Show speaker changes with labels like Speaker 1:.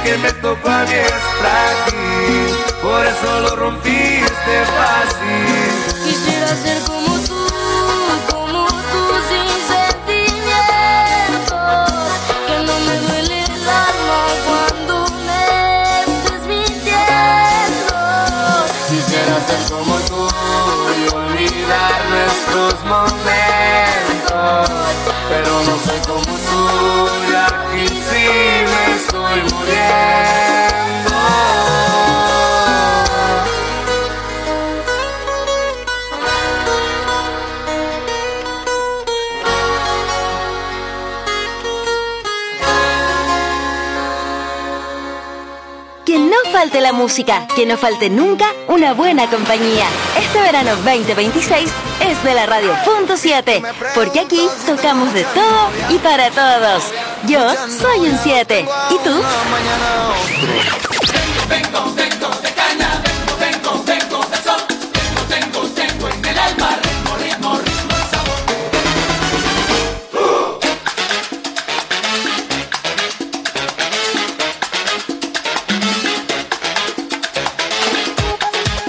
Speaker 1: que me tocó a mí es frágil, por eso lo rompiste fácil.
Speaker 2: Quisiera ser como tú sin sentimientos, que no me duele el alma cuando me estés mintiendo.
Speaker 1: Quisiera ser como tú y olvidar nuestros momentos, pero no soy como tú y aquí sí me estoy muriendo.
Speaker 3: Que no falte la música, que no falte nunca una buena compañía. Este verano 2026 es de la Radio Punto 7, porque aquí tocamos de todo y para todos. Yo soy un 7, ¿y tú?
Speaker 1: Vengo